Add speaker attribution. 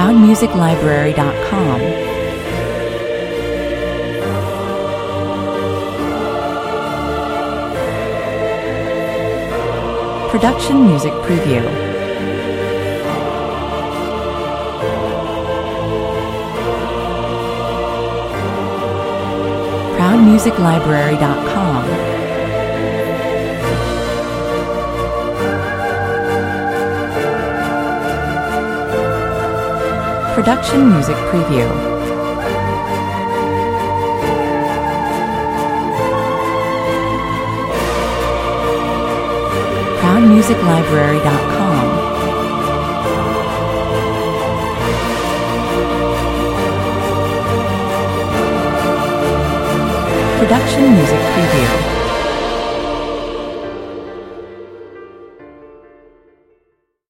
Speaker 1: ProudMusicLibrary.com. Production Music Preview. ProudMusicLibrary.com. Production Music Preview. ProudMusicLibrary.com. Production Music Preview.